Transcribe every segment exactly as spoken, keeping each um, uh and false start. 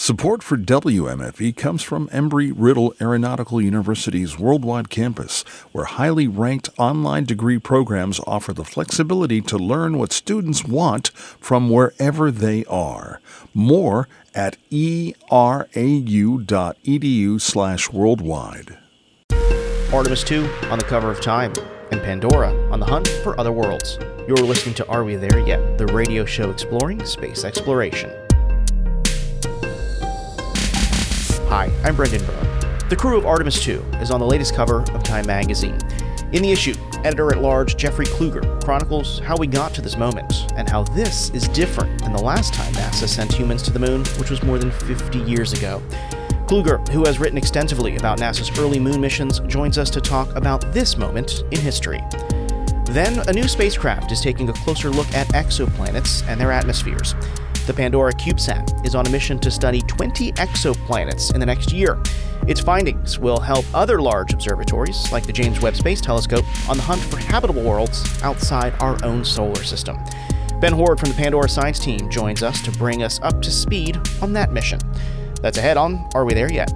Support for W M F E comes from Embry-Riddle Aeronautical University's worldwide campus, where highly ranked online degree programs offer the flexibility to learn what students want from wherever they are. More at erau.edu slash worldwide. Artemis two on the cover of Time, and Pandora on the hunt for other worlds. You're listening to Are We There Yet?, the radio show exploring space exploration. Hi, I'm Brendan Byrne. The crew of Artemis two is on the latest cover of Time magazine. In the issue, editor-at-large Jeffrey Kluger chronicles how we got to this moment and how this is different than the last time NASA sent humans to the moon, which was more than fifty years ago. Kluger, who has written extensively about NASA's early moon missions, joins us to talk about this moment in history. Then, a new spacecraft is taking a closer look at exoplanets and their atmospheres. The Pandora CubeSat is on a mission to study twenty exoplanets in the next year. Its findings will help other large observatories, like the James Webb Space Telescope, on the hunt for habitable worlds outside our own solar system. Ben Horde from the Pandora Science Team joins us to bring us up to speed on that mission. That's ahead on Are We There Yet?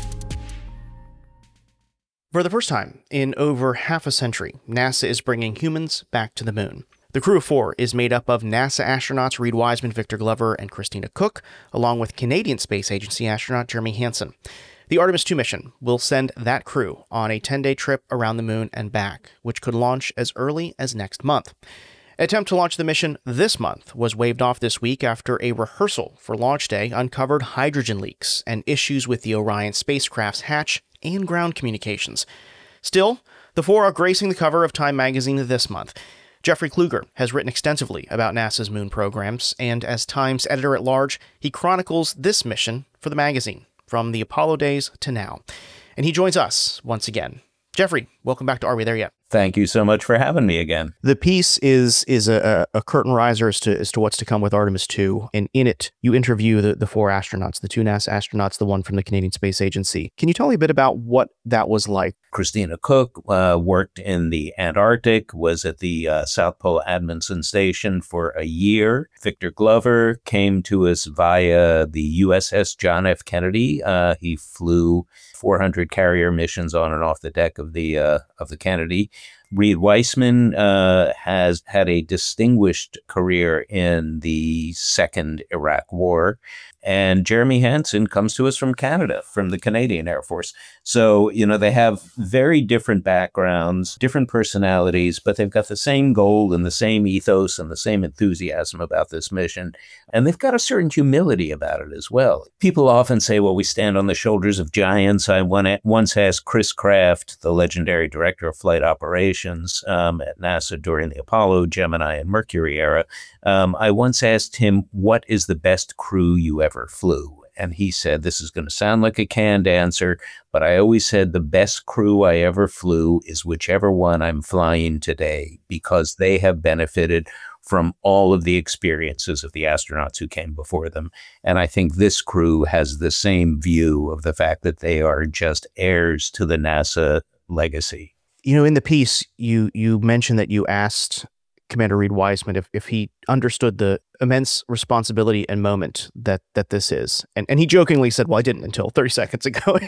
For the first time in over half a century, NASA is bringing humans back to the moon. The crew of four is made up of NASA astronauts Reid Wiseman, Victor Glover, and Christina Koch, along with Canadian Space Agency astronaut Jeremy Hansen. The Artemis two mission will send that crew on a ten-day trip around the moon and back, which could launch as early as next month. An attempt to launch the mission this month was waved off this week after a rehearsal for launch day uncovered hydrogen leaks and issues with the Orion spacecraft's hatch and ground communications. Still, the four are gracing the cover of Time magazine this month. Jeffrey Kluger has written extensively about NASA's moon programs, and as Time's editor-at-large, he chronicles this mission for the magazine, from the Apollo days to now. And he joins us once again. Jeffrey, welcome back to Are We There Yet? Thank you so much for having me again. The piece is is a, a curtain riser as to as to what's to come with Artemis two, and in it, you interview the, the four astronauts, the two NASA astronauts, the one from the Canadian Space Agency. Can you tell me a bit about what that was like? Christina Koch uh, worked in the Antarctic, was at the uh, South Pole Amundsen Station for a year. Victor Glover came to us via the U S S John F. Kennedy. Uh, he flew four hundred carrier missions on and off the deck of the uh, of the Kennedy. Reid Wiseman uh, has had a distinguished career in the Second Iraq War. And Jeremy Hansen comes to us from Canada, from the Canadian Air Force. So, you know, they have very different backgrounds, different personalities, but they've got the same goal and the same ethos and the same enthusiasm about this mission. And they've got a certain humility about it as well. People often say, well, we stand on the shoulders of giants. I once asked Chris Kraft, the legendary director of flight operations um, at NASA during the Apollo, Gemini, and Mercury era, um, I once asked him, what is the best crew you ever flew? And he said, this is going to sound like a canned answer, but I always said the best crew I ever flew is whichever one I'm flying today, because they have benefited from all of the experiences of the astronauts who came before them. And I think this crew has the same view of the fact that they are just heirs to the NASA legacy. You know, in the piece, you you mentioned that you asked Commander Reid Wiseman if, if he understood the immense responsibility and moment that that this is. And and he jokingly said, well, I didn't until thirty seconds ago.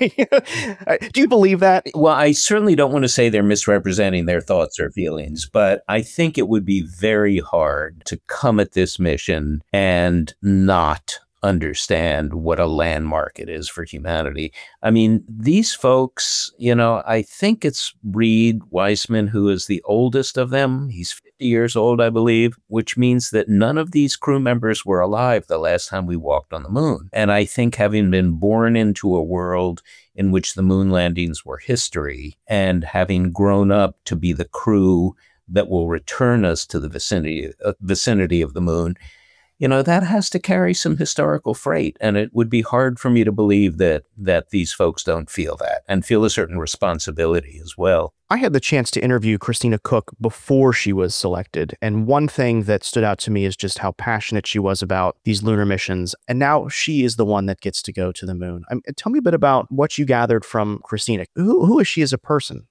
Do you believe that? Well, I certainly don't want to say they're misrepresenting their thoughts or feelings, but I think it would be very hard to come at this mission and not understand what a landmark it is for humanity. I mean, these folks, you know, I think it's Reid Wiseman who is the oldest of them. He's fifty years old, I believe, which means that none of these crew members were alive the last time we walked on the moon. And I think having been born into a world in which the moon landings were history, and having grown up to be the crew that will return us to the vicinity, uh, vicinity of the moon, you know, that has to carry some historical freight. And it would be hard for me to believe that that these folks don't feel that and feel a certain responsibility as well. I had the chance to interview Christina Koch before she was selected. And one thing that stood out to me is just how passionate she was about these lunar missions. And now she is the one that gets to go to the moon. I mean, tell me a bit about what you gathered from Christina. Who, who is she as a person?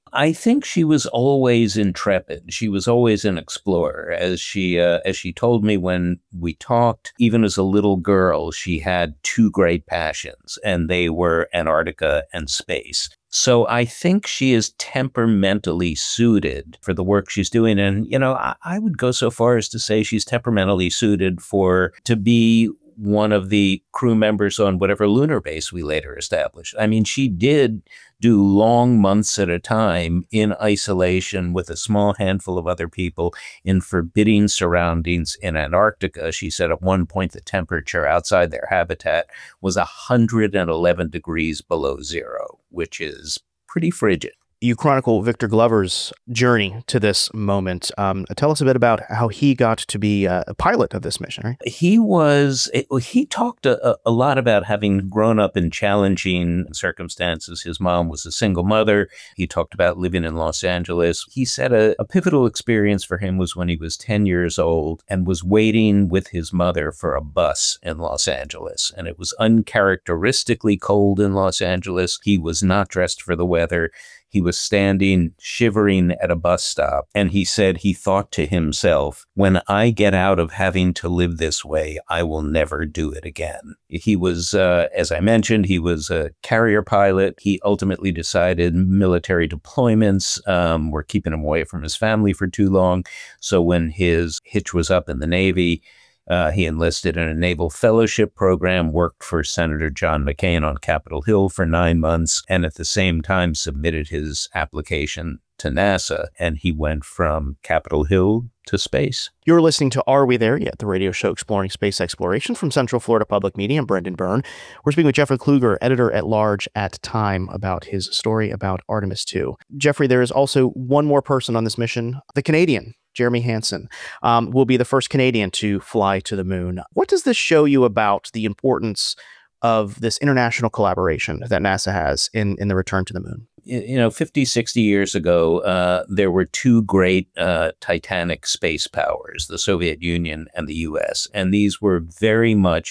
I think she was always intrepid. She was always an explorer. As she uh, as she told me when we talked, even as a little girl, she had two great passions, and they were Antarctica and space. So I think she is temperamentally suited for the work she's doing. And, you know, I, I would go so far as to say she's temperamentally suited for to be one of the crew members on whatever lunar base we later established. I mean, she did do long months at a time in isolation with a small handful of other people in forbidding surroundings in Antarctica. She said at one point the temperature outside their habitat was one hundred eleven degrees below zero, which is pretty frigid. You chronicle Victor Glover's journey to this moment. Um, tell us a bit about how he got to be a, a pilot of this mission, right? He was, it, he talked a, a lot about having grown up in challenging circumstances. His mom was a single mother. He talked about living in Los Angeles. He said a, a pivotal experience for him was when he was ten years old and was waiting with his mother for a bus in Los Angeles. And it was uncharacteristically cold in Los Angeles. He was not dressed for the weather. He was standing, shivering at a bus stop, and he said he thought to himself, when I get out of having to live this way, I will never do it again. He was, uh, as I mentioned, he was a carrier pilot. He ultimately decided military deployments um, were keeping him away from his family for too long. So when his hitch was up in the Navy, Uh, he enlisted in a naval fellowship program, worked for Senator John McCain on Capitol Hill for nine months, and at the same time submitted his application to NASA. And he went from Capitol Hill to space. You're listening to Are We There Yet?, the radio show exploring space exploration from Central Florida Public Media. I'm Brendan Byrne. We're speaking with Jeffrey Kluger, editor-at-large at Time, about his story about Artemis two. Jeffrey, there is also one more person on this mission, the Canadian, Jeremy Hansen, um, will be the first Canadian to fly to the moon. What does this show you about the importance of this international collaboration that NASA has in, in the return to the moon? You know, fifty, sixty years ago, uh, there were two great uh, titanic space powers, the Soviet Union and the U S, and these were very much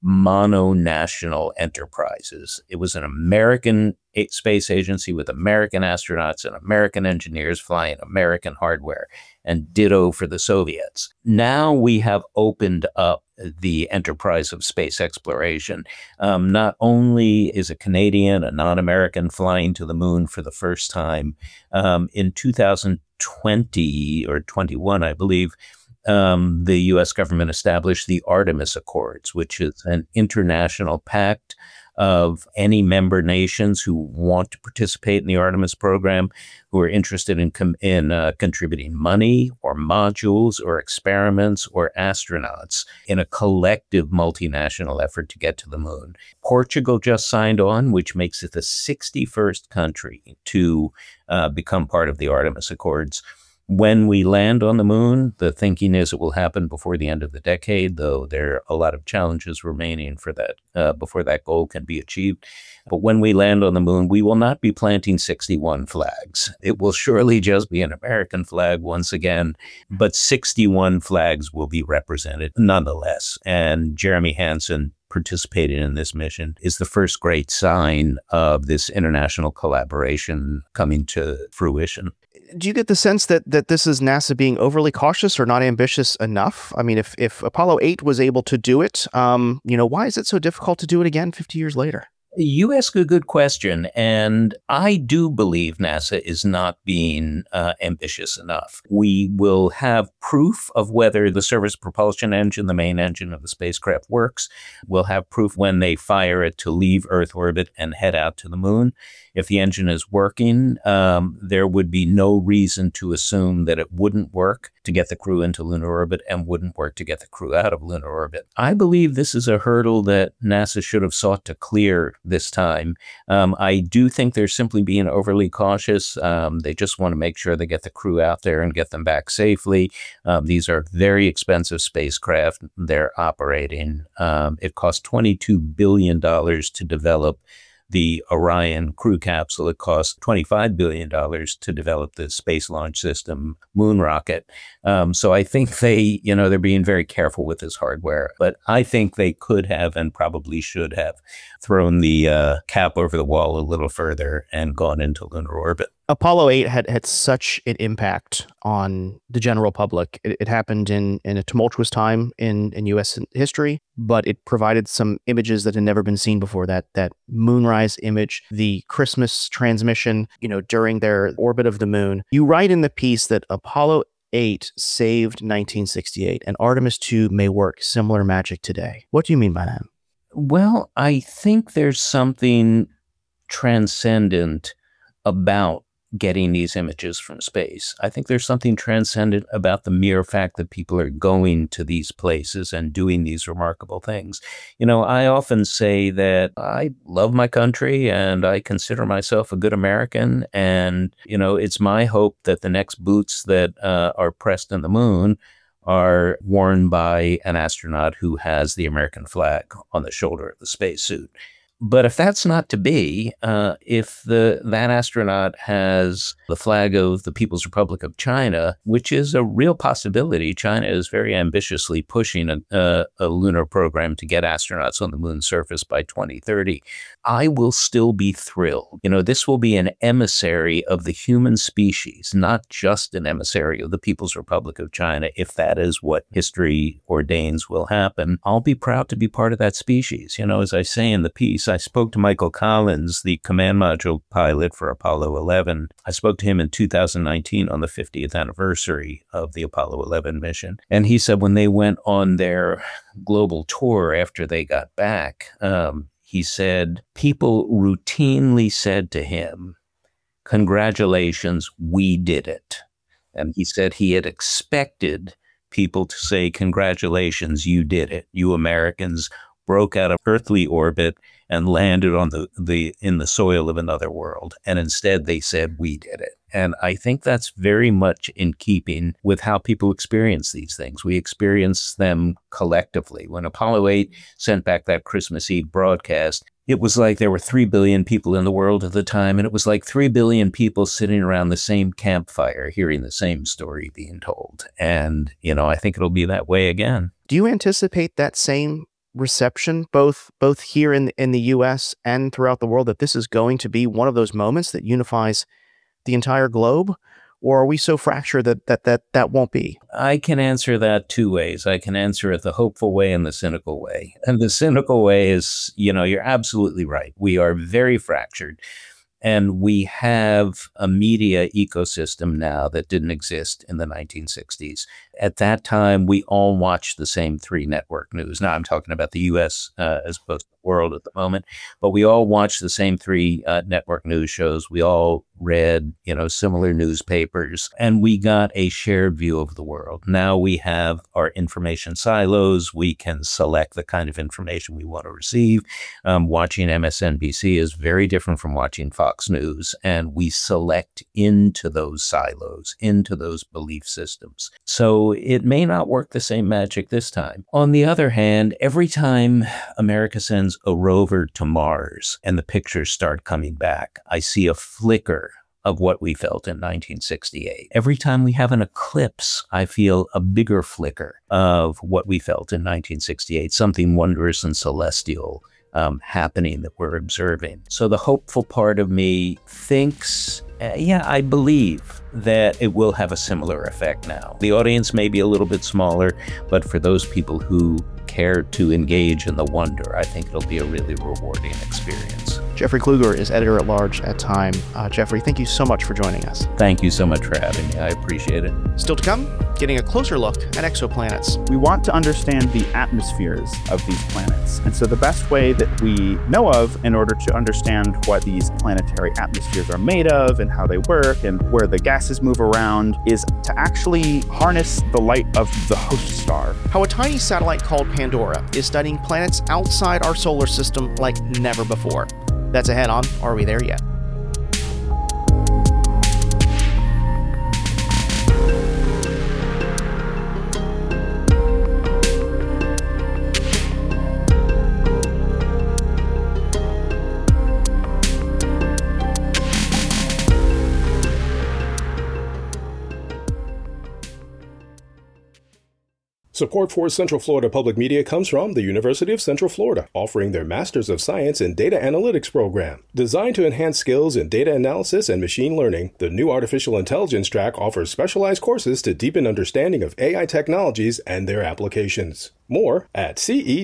mono-national enterprises. It was an American space agency with American astronauts and American engineers flying American hardware, and ditto for the Soviets. Now we have opened up the enterprise of space exploration. Um, not only is a Canadian, a non-American, flying to the moon for the first time, um, in two thousand twenty or twenty-one, I believe, Um, the U S government established the Artemis Accords, which is an international pact of any member nations who want to participate in the Artemis program, who are interested in com- in uh, contributing money or modules or experiments or astronauts in a collective multinational effort to get to the moon. Portugal just signed on, which makes it the sixty-first country to uh, become part of the Artemis Accords. When we land on the moon, the thinking is it will happen before the end of the decade, though there are a lot of challenges remaining for that uh, before that goal can be achieved. But when we land on the moon, we will not be planting sixty-one flags. It will surely just be an American flag once again, but sixty-one flags will be represented nonetheless. And Jeremy Hansen participating in this mission is the first great sign of this international collaboration coming to fruition. Do you get the sense that that this is NASA being overly cautious or not ambitious enough? I mean, if if Apollo eight was able to do it, um, you know, why is it so difficult to do it again fifty years later? You ask a good question, and I do believe NASA is not being uh, ambitious enough. We will have proof of whether the service propulsion engine, the main engine of the spacecraft, works. We'll have proof when they fire it to leave Earth orbit and head out to the moon. If the engine is working, um, there would be no reason to assume that it wouldn't work to get the crew into lunar orbit and wouldn't work to get the crew out of lunar orbit. I believe this is a hurdle that NASA should have sought to clear this time. Um, I do think they're simply being overly cautious. Um, they just want to make sure they get the crew out there and get them back safely. Um, these are very expensive spacecraft they're operating. Um, it cost twenty-two billion dollars to develop the Orion crew capsule. It cost twenty-five billion dollars to develop the Space Launch System moon rocket. Um, so I think they, you know, they're being very careful with this hardware. But I think they could have and probably should have thrown the uh, cap over the wall a little further and gone into lunar orbit. Apollo eight had, had such an impact on the general public. It, it happened in, in a tumultuous time in, in U S history, but it provided some images that had never been seen before. That that moonrise image, the Christmas transmission, you know, during their orbit of the moon. You write in the piece that Apollo eight saved nineteen sixty-eight, and Artemis two may work similar magic today. What do you mean by that? Well, I think there's something transcendent about getting these images from space. I think there's something transcendent about the mere fact that people are going to these places and doing these remarkable things. You know, I often say that I love my country and I consider myself a good American. And, you know, it's my hope that the next boots that uh, are pressed in the moon are worn by an astronaut who has the American flag on the shoulder of the spacesuit. But if that's not to be, uh, if the that astronaut has the flag of the People's Republic of China, which is a real possibility, China is very ambitiously pushing a, a, a lunar program to get astronauts on the moon's surface by twenty thirty, I will still be thrilled. You know, this will be an emissary of the human species, not just an emissary of the People's Republic of China. If that is what history ordains will happen, I'll be proud to be part of that species. You know, as I say in the piece, I spoke to Michael Collins, the command module pilot for Apollo eleven. I spoke to him in two thousand nineteen on the fiftieth anniversary of the Apollo eleven mission. And he said when they went on their global tour after they got back, um, he said people routinely said to him, "Congratulations, we did it." And he said he had expected people to say, "Congratulations, you did it. You Americans broke out of earthly orbit and landed on the, the in the soil of another world." And instead they said, "We did it." And I think that's very much in keeping with how people experience these things. We experience them collectively. When Apollo eight sent back that Christmas Eve broadcast, it was like there were three billion people in the world at the time, and it was like three billion people sitting around the same campfire, hearing the same story being told. And, you know, I think it'll be that way again. Do you anticipate that same reception, both both here in in the U S and throughout the world, that this is going to be one of those moments that unifies the entire globe? Or are we so fractured that that that, that won't be? I can answer that two ways. I can answer it the hopeful way and the cynical way. And the cynical way is, you know, you're absolutely right. We are very fractured. And we have a media ecosystem now that didn't exist in the nineteen sixties. At that time, we all watched the same three network news. Now, I'm talking about the U S uh, as opposed to the world at the moment, but we all watched the same three uh, network news shows. We all read, you know, similar newspapers, and we got a shared view of the world. Now we have our information silos. We can select the kind of information we want to receive. Um, watching M S N B C is very different from watching Fox News, and we select into those silos, into those belief systems. So it may not work the same magic this time. On the other hand, every time America sends a rover to Mars and the pictures start coming back, I see a flicker of what we felt in nineteen sixty-eight. Every time we have an eclipse, I feel a bigger flicker of what we felt in nineteen sixty-eight, something wondrous and celestial um, happening that we're observing. So the hopeful part of me thinks, uh, yeah, I believe that it will have a similar effect now. The audience may be a little bit smaller, but for those people who care to engage in the wonder, I think it'll be a really rewarding experience. Jeffrey Kluger is editor-at-large at Time. Uh, Jeffrey, thank you so much for joining us. Thank you so much for having me. I appreciate it. Still to come, getting a closer look at exoplanets. We want to understand the atmospheres of these planets. And so the best way that we know of in order to understand what these planetary atmospheres are made of and how they work and where the gases move around is to actually harness the light of the host star. How a tiny satellite called Pandora is studying planets outside our solar system like never before. That's ahead on Are We There Yet? Support for Central Florida Public Media comes from the University of Central Florida, offering their Masters of Science in Data Analytics program. Designed to enhance skills in data analysis and machine learning, the new Artificial Intelligence track offers specialized courses to deepen understanding of A I technologies and their applications. More at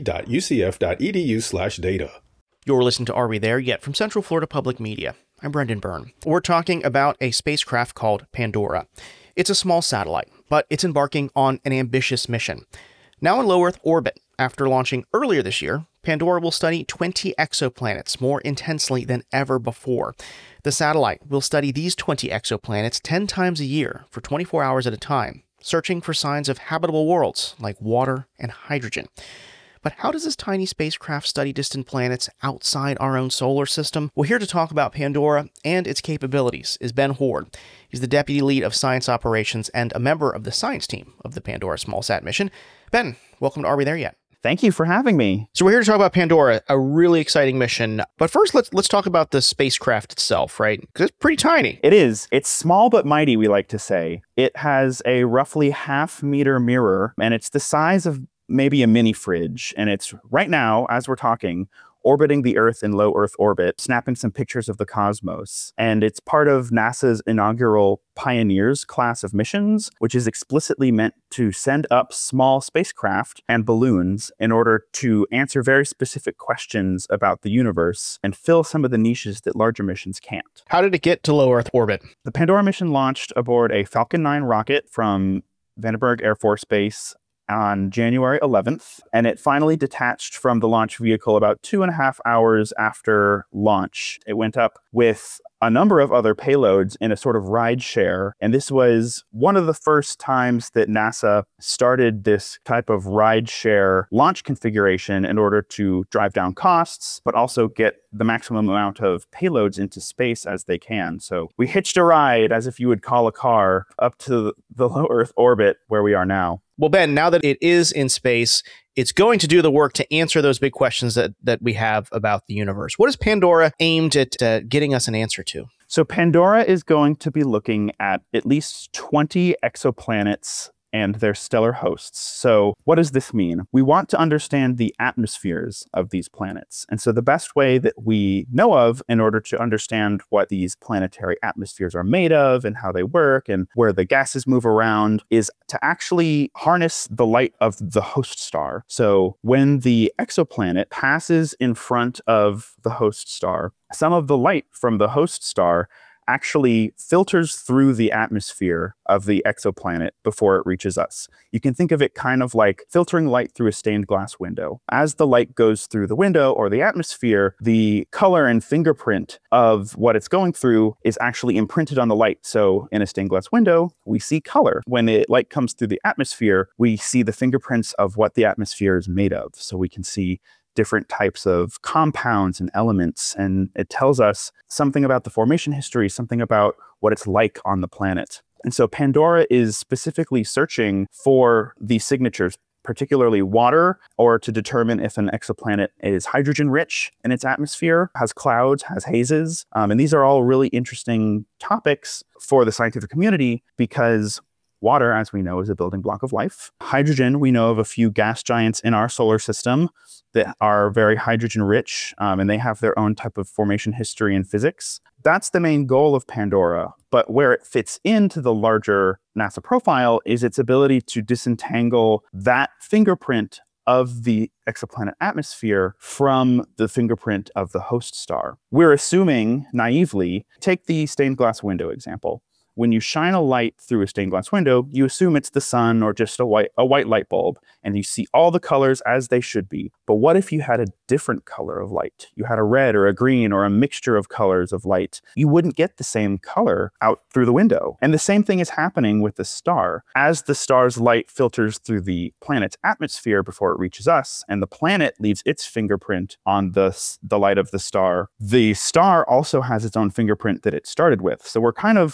ce.ucf.edu slash data. You're listening to Are We There Yet? From Central Florida Public Media. I'm Brendan Byrne. We're talking about a spacecraft called Pandora. It's a small satellite, but it's embarking on an ambitious mission. Now in low Earth orbit, after launching earlier this year, Pandora will study twenty exoplanets more intensely than ever before. The satellite will study these twenty exoplanets ten times a year for twenty-four hours at a time, searching for signs of habitable worlds like water and hydrogen. But how does this tiny spacecraft study distant planets outside our own solar system? Well, here to talk about Pandora and its capabilities is Ben Horde. He's the Deputy Lead of Science Operations and a member of the science team of the Pandora SmallSat mission. Ben, welcome to Are We There Yet? Thank you for having me. So we're here to talk about Pandora, a really exciting mission. But first, let's let's talk about the spacecraft itself, right? Because it's pretty tiny. It is. It's small but mighty, we like to say. It has a roughly half meter mirror, and it's the size of maybe a mini fridge. And it's right now, as we're talking, orbiting the Earth in low Earth orbit, snapping some pictures of the cosmos. And it's part of NASA's inaugural Pioneers class of missions, which is explicitly meant to send up small spacecraft and balloons in order to answer very specific questions about the universe and fill some of the niches that larger missions can't. How did it get to low Earth orbit? The Pandora mission launched aboard a Falcon nine rocket from Vandenberg Air Force Base on January eleventh, and it finally detached from the launch vehicle about two and a half hours after launch. It went up with a number of other payloads in a sort of ride share, and this was one of the first times that NASA started this type of ride share launch configuration in order to drive down costs, but also get the maximum amount of payloads into space as they can. So we hitched a ride, as if you would call a car, up to the low Earth orbit where we are now. Well, Ben, now that it is in space, it's going to do the work to answer those big questions that, that we have about the universe. What is Pandora aimed at uh, getting us an answer to? So Pandora is going to be looking at at least twenty exoplanets and their stellar hosts. So what does this mean? We want to understand the atmospheres of these planets. And so the best way that we know of in order to understand what these planetary atmospheres are made of and how they work and where the gases move around is to actually harness the light of the host star. So when the exoplanet passes in front of the host star, some of the light from the host star actually filters through the atmosphere of the exoplanet before it reaches us. You can think of it kind of like filtering light through a stained glass window. As the light goes through the window or the atmosphere, the color and fingerprint of what it's going through is actually imprinted on the light. So in a stained glass window, we see color. When the light comes through the atmosphere, we see the fingerprints of what the atmosphere is made of. So we can see different types of compounds and elements, and it tells us something about the formation history, something about what it's like on the planet. And so Pandora is specifically searching for these signatures, particularly water, or to determine if an exoplanet is hydrogen-rich in its atmosphere, has clouds, has hazes. Um, and these are all really interesting topics for the scientific community because water, as we know, is a building block of life. Hydrogen, we know of a few gas giants in our solar system that are very hydrogen-rich, um, and they have their own type of formation history and physics. That's the main goal of Pandora. But where it fits into the larger NASA profile is its ability to disentangle that fingerprint of the exoplanet atmosphere from the fingerprint of the host star. We're assuming, naively, take the stained glass window example. When you shine a light through a stained glass window, you assume it's the sun or just a white a white light bulb, and you see all the colors as they should be. But what if you had a different color of light? You had a red or a green or a mixture of colors of light. You wouldn't get the same color out through the window. And the same thing is happening with the star. As the star's light filters through the planet's atmosphere before it reaches us, and the planet leaves its fingerprint on the, the light of the star, the star also has its own fingerprint that it started with. So we're kind of looking at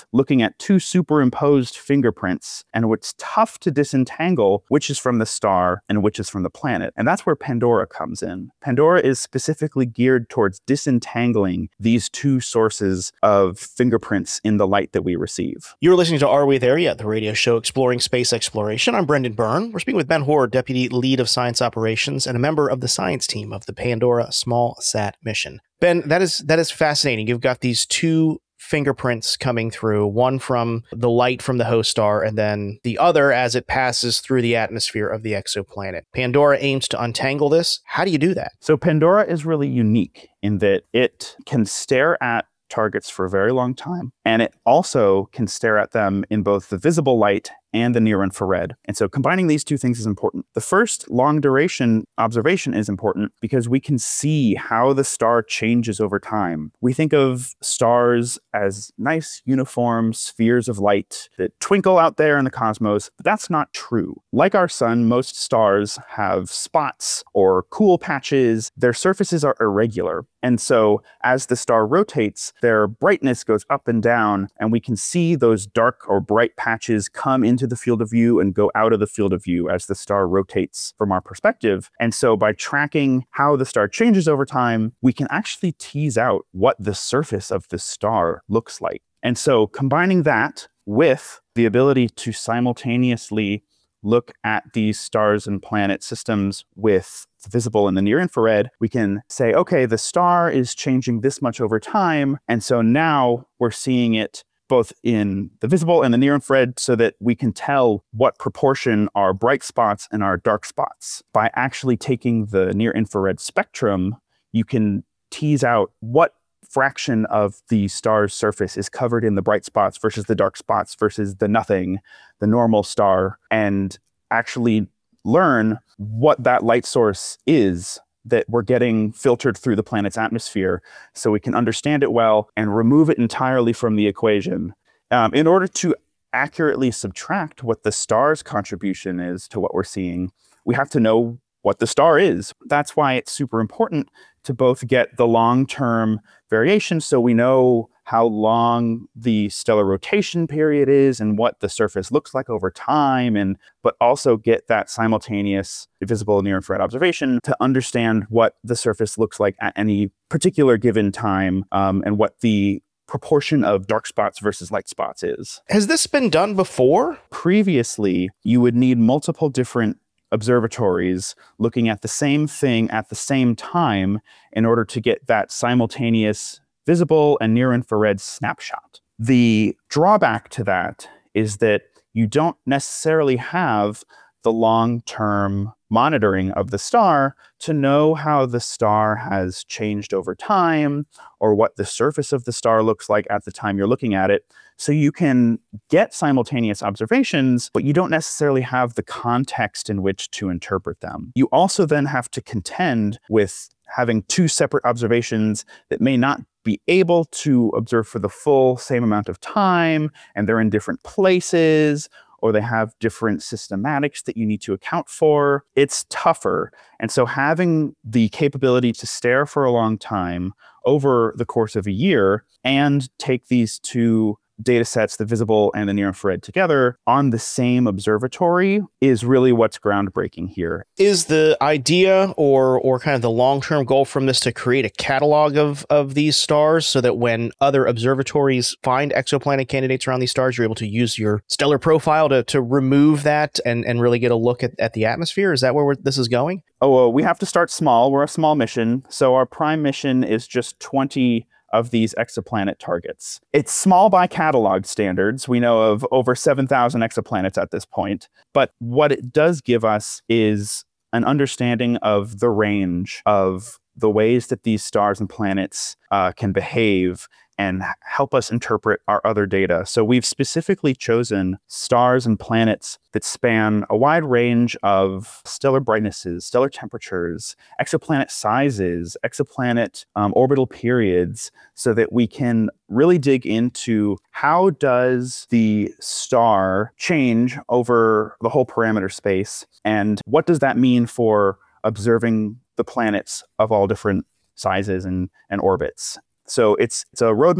at two superimposed fingerprints, and it's tough to disentangle which is from the star and which is from the planet. And that's where Pandora comes in. Pandora is specifically geared towards disentangling these two sources of fingerprints in the light that we receive. You're listening to Are We There Yet?, the radio show exploring space exploration. I'm Brendan Byrne. We're speaking with Ben Hoare, Deputy Lead of Science Operations and a member of the science team of the Pandora Small Sat mission. Ben, that is that is fascinating. You've got these two fingerprints coming through, one from the light from the host star, and then the other as it passes through the atmosphere of the exoplanet. Pandora aims to untangle this. How do you do that? So Pandora is really unique in that it can stare at targets for a very long time, and it also can stare at them in both the visible light and the near infrared. And so combining these two things is important. The first long duration observation is important because we can see how the star changes over time. We think of stars as nice uniform spheres of light that twinkle out there in the cosmos, but that's not true. Like our sun, most stars have spots or cool patches. Their surfaces are irregular. And so as the star rotates, their brightness goes up and down, and we can see those dark or bright patches come into the field of view and go out of the field of view as the star rotates from our perspective. And so by tracking how the star changes over time, we can actually tease out what the surface of the star looks like. And so combining that with the ability to simultaneously look at these stars and planet systems with the visible and the near infrared, we can say, okay, the star is changing this much over time. And so now we're seeing it both in the visible and the near infrared so that we can tell what proportion are bright spots and are dark spots. By actually taking the near infrared spectrum, you can tease out what fraction of the star's surface is covered in the bright spots versus the dark spots versus the nothing, the normal star, and actually learn what that light source is that we're getting filtered through the planet's atmosphere so we can understand it well and remove it entirely from the equation. Um, in order to accurately subtract what the star's contribution is to what we're seeing, we have to know what the star is. That's why it's super important to both get the long-term variation so we know how long the stellar rotation period is and what the surface looks like over time, and but also get that simultaneous visible near-infrared observation to understand what the surface looks like at any particular given time, um, and what the proportion of dark spots versus light spots is. Has this been done before? Previously, you would need multiple different observatories looking at the same thing at the same time in order to get that simultaneous visible and near-infrared snapshot. The drawback to that is that you don't necessarily have the long-term monitoring of the star to know how the star has changed over time or what the surface of the star looks like at the time you're looking at it. So you can get simultaneous observations, but you don't necessarily have the context in which to interpret them. You also then have to contend with having two separate observations that may not be able to observe for the full same amount of time, and they're in different places, or they have different systematics that you need to account for. It's tougher. And so having the capability to stare for a long time over the course of a year and take these two data sets, the visible and the near infrared, together on the same observatory is really what's groundbreaking here. Is the idea or or kind of the long-term goal from this to create a catalog of, of these stars so that when other observatories find exoplanet candidates around these stars, you're able to use your stellar profile to, to remove that and, and really get a look at, at the atmosphere? Is that where we're, this is going? Oh, well, we have to start small. We're a small mission. So our prime mission is just twenty of these exoplanet targets. It's small by catalog standards. We know of over seven thousand exoplanets at this point. But what it does give us is an understanding of the range of the ways that these stars and planets uh, can behave and help us interpret our other data. So we've specifically chosen stars and planets that span a wide range of stellar brightnesses, stellar temperatures, exoplanet sizes, exoplanet um, orbital periods, so that we can really dig into how does the star change over the whole parameter space, and what does that mean for observing the planets of all different sizes and, and orbits. So it's it's a roadmap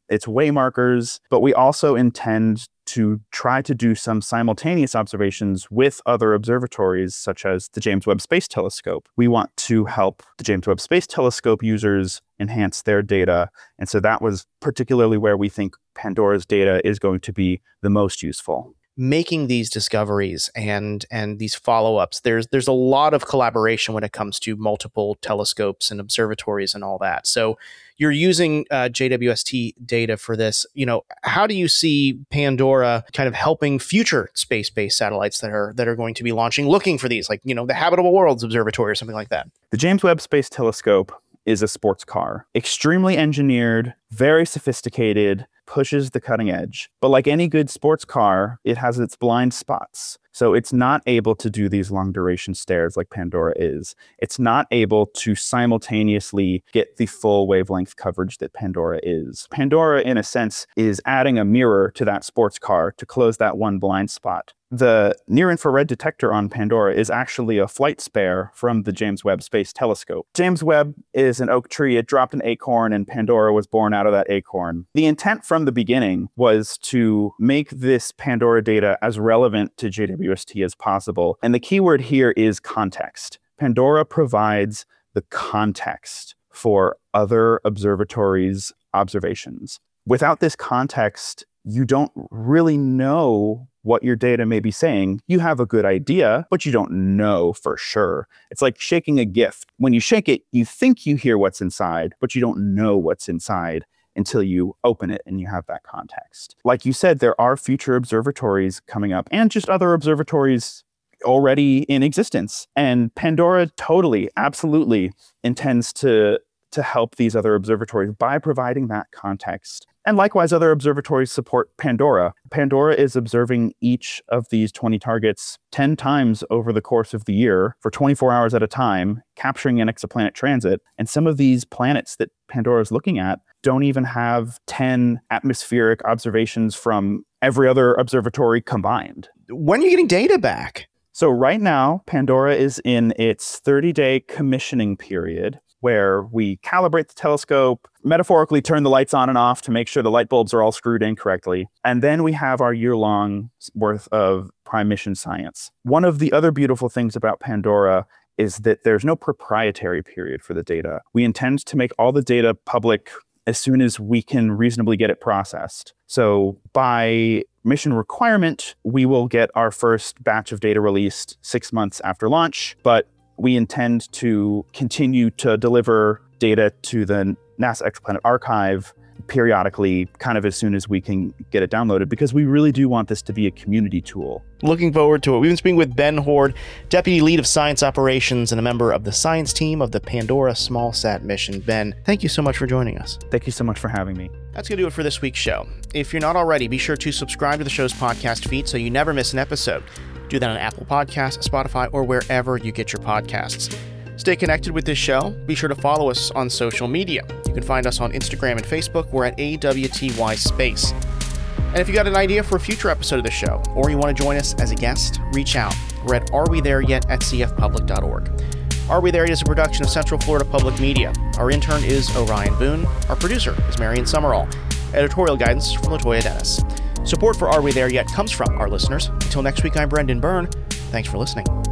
its waymarkers, but we also intend to try to do some simultaneous observations with other observatories, such as the James Webb Space Telescope. We want to help the James Webb Space Telescope users enhance their data. And so that was particularly where we think Pandora's data is going to be the most useful. Making these discoveries and and these follow-ups, there's there's a lot of collaboration when it comes to multiple telescopes and observatories and all that. So you're using uh, J W S T data for this. You know, how do you see Pandora kind of helping future space-based satellites that are that are going to be launching, looking for these, like, you know, the Habitable Worlds Observatory or something like that? The James Webb Space Telescope is a sports car, extremely engineered, very sophisticated, pushes the cutting edge. But like any good sports car, it has its blind spots. So it's not able to do these long duration stares like Pandora is. It's not able to simultaneously get the full wavelength coverage that Pandora is. Pandora, in a sense, is adding a mirror to that sports car to close that one blind spot. The near-infrared detector on Pandora is actually a flight spare from the James Webb Space Telescope. James Webb is an oak tree. It dropped an acorn, and Pandora was born out of that acorn. The intent from the beginning was to make this Pandora data as relevant to J W S T as possible. And the keyword here is context. Pandora provides the context for other observatories' observations. Without this context, you don't really know what your data may be saying. You have a good idea, but you don't know for sure. It's like shaking a gift. When you shake it, you think you hear what's inside, but you don't know what's inside until you open it and you have that context. Like you said, there are future observatories coming up and just other observatories already in existence. And Pandora totally, absolutely intends to, to help these other observatories by providing that context. And likewise, other observatories support Pandora. Pandora is observing each of these twenty targets ten times over the course of the year for twenty-four hours at a time, capturing an exoplanet transit. And some of these planets that Pandora is looking at don't even have ten atmospheric observations from every other observatory combined. When are you getting data back? So right now, Pandora is in its thirty-day commissioning period, where we calibrate the telescope, metaphorically turn the lights on and off to make sure the light bulbs are all screwed in correctly. And then we have our year-long worth of prime mission science. One of the other beautiful things about Pandora is that there's no proprietary period for the data. We intend to make all the data public as soon as we can reasonably get it processed. So by mission requirement, we will get our first batch of data released six months after launch, but we intend to continue to deliver data to the NASA Exoplanet Archive periodically, kind of as soon as we can get it downloaded, because we really do want this to be a community tool. Looking forward to it. We've been speaking with Ben Hord, Deputy Lead of Science Operations and a member of the science team of the Pandora SmallSat mission. Ben, thank you so much for joining us. Thank you so much for having me. That's going to do it for this week's show. If you're not already, be sure to subscribe to the show's podcast feed so you never miss an episode. Do that on Apple Podcasts, Spotify, or wherever you get your podcasts. Stay connected with this show. Be sure to follow us on social media. You can find us on Instagram and Facebook. We're at A W T Y Space. And if you got an idea for a future episode of the show, or you want to join us as a guest, reach out. We're at Are We There Yet at c f public dot org. Are We There Yet is a production of Central Florida Public Media. Our intern is Orion Boone. Our producer is Marion Summerall. Editorial guidance from Latoya Dennis. Support for Are We There Yet comes from our listeners. Until next week, I'm Brendan Byrne. Thanks for listening.